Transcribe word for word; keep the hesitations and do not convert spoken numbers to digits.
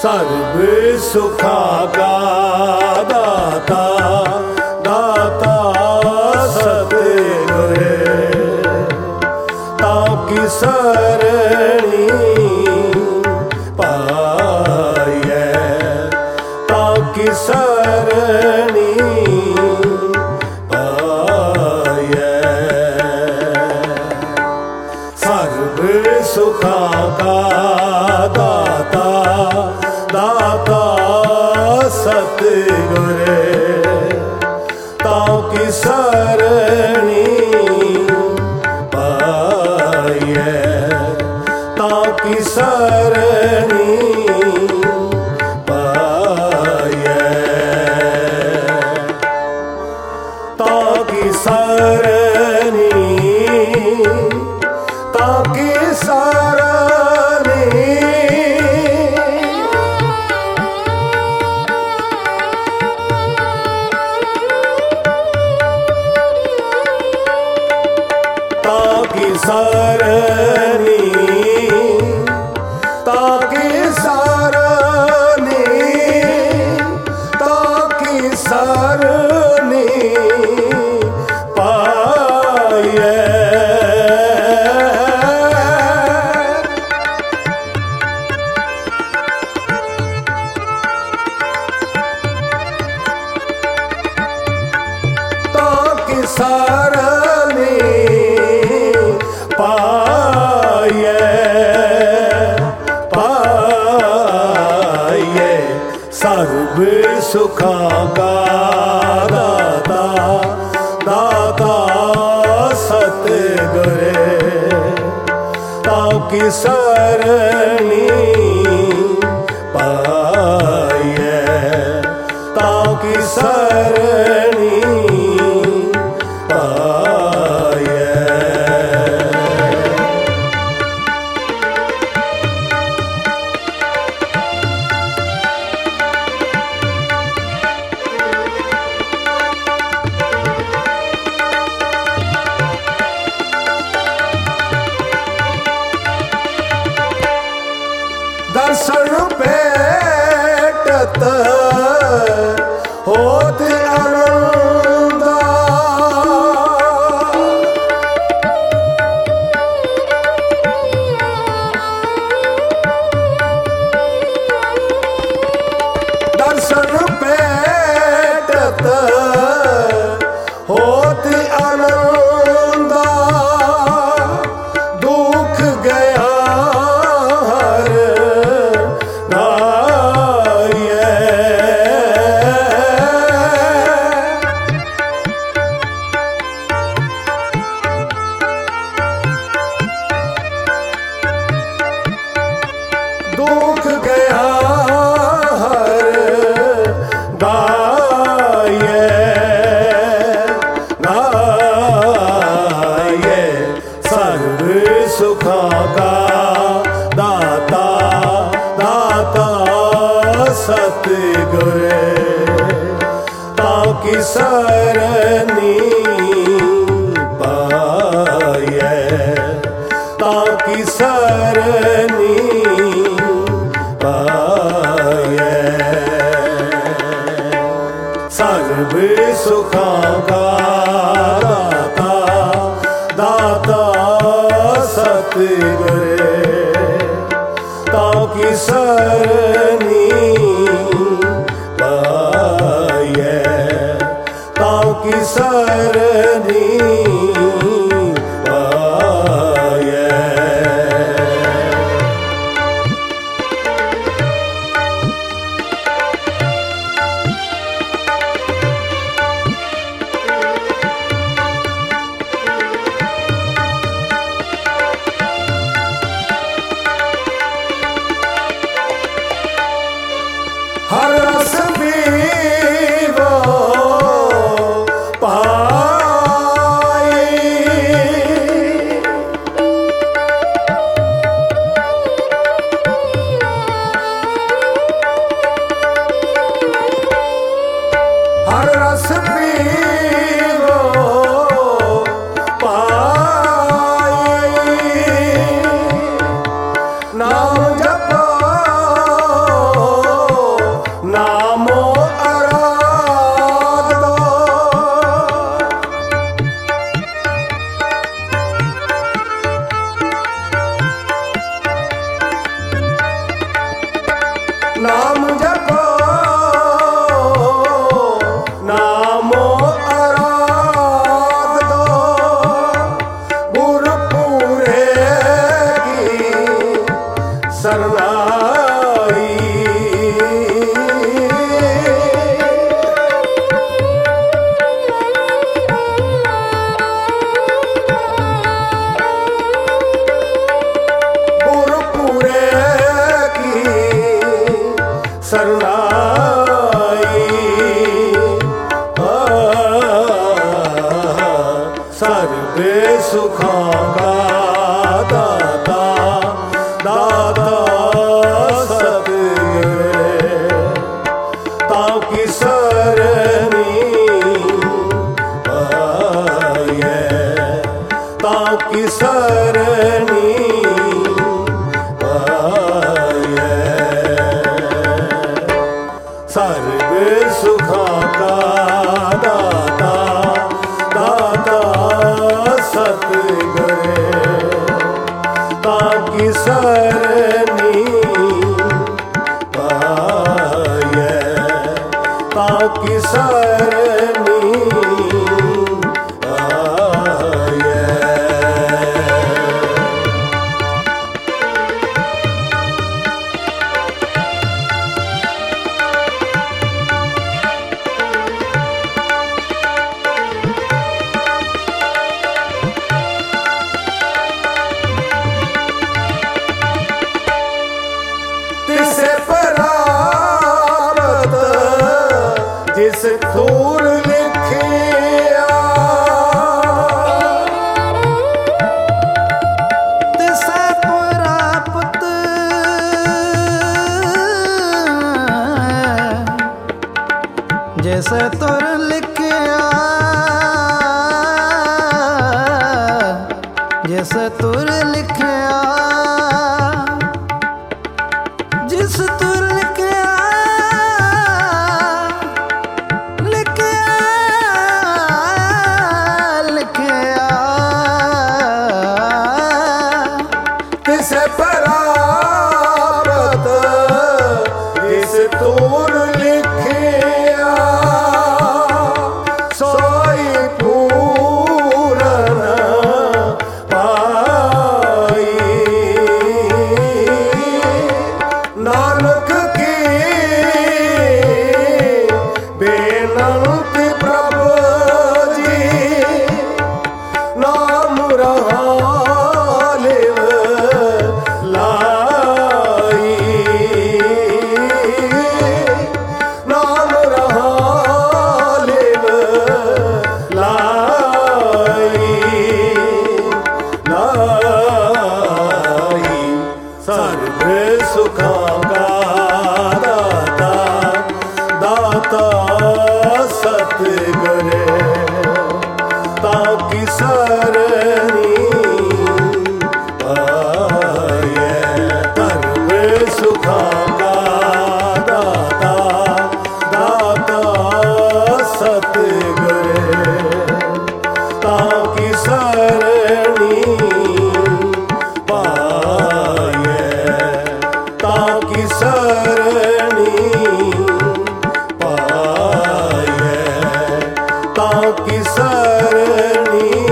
सर्व सुखा का दाता दाता सतगुर ताकी सरणी पाइए ताकी सरणी पाइए सर्व सुखा का दाता दाता सतगुर ताकी सरणी पाइए ताकी सरणी पाइए ताकी सरणी ताकी सरणी ताकी सरणी ताकी सरणी ताकी सरणी पाइए ताकी सरणी पाइए पाइए सर्व सुखा का दाता दाता सतगुर ताकी सरणी पाइए ताकी सरणी पाइए दर्शन भेटत होत आनंदा दर्शन भेटत होत आनंदा दुख गया दुख गया हर गाये गाये सर्व सुखा का दाता दाता सतगुर ताकी सरणी पाइए ताकी सरणी पाइए सर्व सुखा का दाता दाता सतगुर ताकी सरणी पाइए ताकी सरणी पाइए हर रस पीवो पाइए ਸਰਨਾਈ ਗੁਰਪੁਰੇ ਕੀ ਸਰਨਾਈ ਸਰਬੇ ਸੁਖਾਂ ਕਾ ਦਾਤਾ ਦਾਤਾ ਸਤਿਗੁਰੇ ਤਾਂ ਕੀ ਸਰਨੀ ਪਾਈਐ ਤਾਂ ਕੀ ਸਰਨੀ ਪਾਈਐ ਸਰਬੇ ਸੁਖਾਂ ਕਾ ਦਾਤਾ ਦਾਤਾ ਸਤਿਗੁਰੇ ਤਾਂ ਕੀ ਸਰਨੀ ਪਾਈਐ ਤਾਂ ਕੀ ਸਰਨੀ ਪਾਈਐ ਤਿਸੇ ਪ੍ਰਾਪਤ ਜਿਸ ਥੂਰ ਲਿਖਿਆ ਤਿਸੈ ਪ੍ਰਾਪਤ ਜਿਸ ਤੁਰ ਲਿਖਿਆ ਜਿਸ ਤੁਰ ਲਿਖਿਆ ਜਿਸ ਤੁਰ ਲਿਖਿਆ ਲਿਖਿਆ ਲਿਖਿਆ ਤਿਸੇ ਪ੍ਰਾਪਤ ਜਿਸ ਥੂਰ ਲਿਖਿਆ ਸੋਈ ਪੂਰਨ ਪਾਈ ਨਾਨਕ ਕੀ ਬੇਨੰਤੀ ਪ੍ਰਭੂ ਜੀ ਨਾਮ ਰਹਾ ਲਿਵ ਲਾਈ ਨਾਮ ਰਹਾ ਲਿਵ ਲਾਈ ਲਾਈ ਸਰਬੇ ਸੁਖਾਂ ਕਾ ਦਾਤਾ ਦਾਤਾ ਸਤਿਗੁਰੇ ਤਾਂ ਕੀ ਸਰਨੀ ਪਾਈਐ ਸਰਬੇ ਸੁਖਾਂ ਕਾ ਦਾਤਾ ਦਾਤਾ ਸਤਿਗੁਰੇ ਤਾਂ ਕੀ ਸਰਨੀ ਪਾਈਐ ਤਾਂ ਕੀ ਸਰਨੀ ਪਾਈਐ ਤਾਂ ਕੀ ਸਰਨੀ